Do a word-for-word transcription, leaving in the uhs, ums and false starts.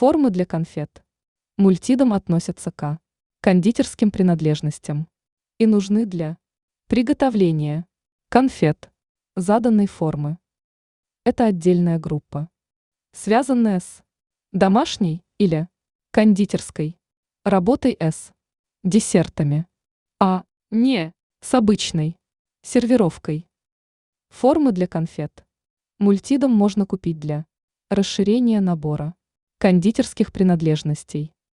Формы для конфет. Мультидом относятся к кондитерским принадлежностям и нужны для приготовления конфет заданной формы. Это отдельная группа, связанная с домашней или кондитерской работой с десертами, а не с обычной сервировкой. Формы для конфет. Мультидом можно купить для расширения набора кондитерских принадлежностей.